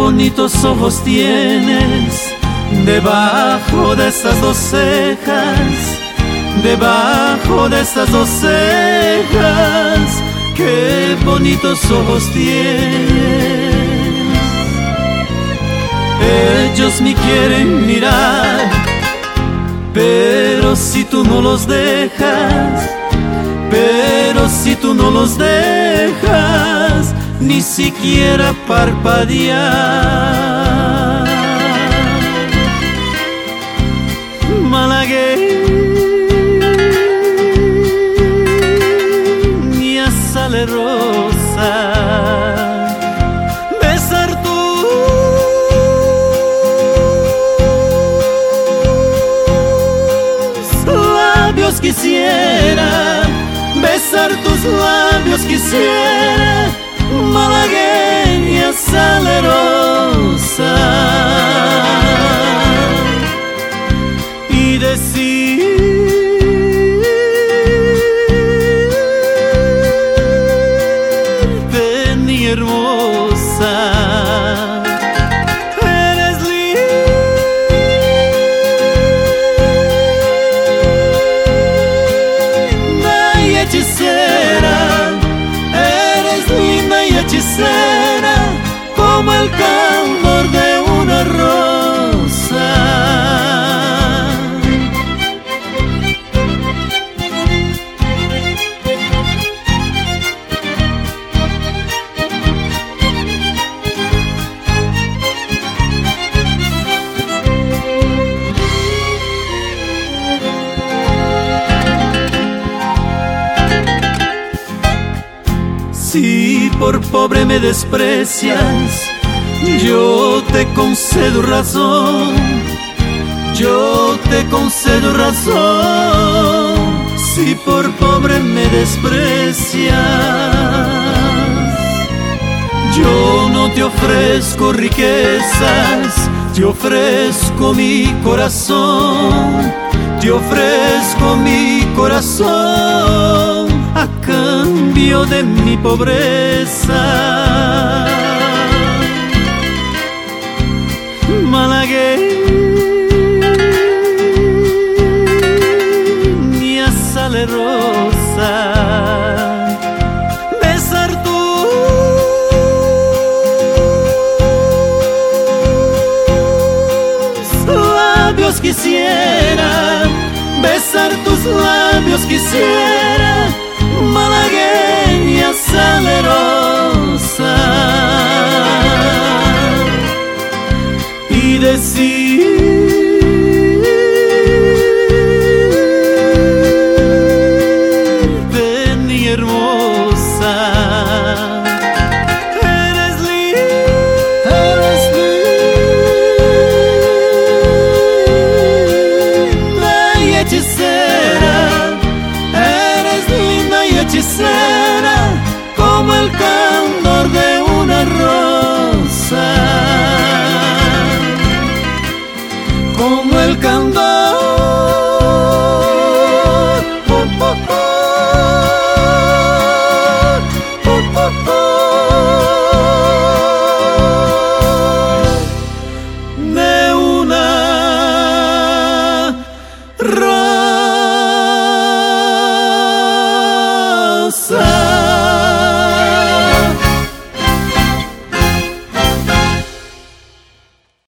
bonitos ojos tienes debajo de estas dos cejas, debajo de estas dos cejas. Qué bonitos ojos tienes. Ellos me quieren mirar, pero si tú no los dejas, pero si tú no los dejas, ni siquiera parpadear. Malagueña salerosa, besar tus labios quisiera, besar tus labios quisiera, malagueña salerosa, y decirte, mi hermosa, eres linda y hechicera, eres linda y hechicera, como el candor de una rosa. Si por pobre me desprecias, yo te concedo razón, yo te concedo razón. Si por pobre me desprecias, yo no te ofrezco riquezas, te ofrezco mi corazón, te ofrezco mi corazón a cambio de mi pobreza. Malagueña salerosa, besar tus labios quisiera, besar tus labios quisiera, malagueña salerosa, y decir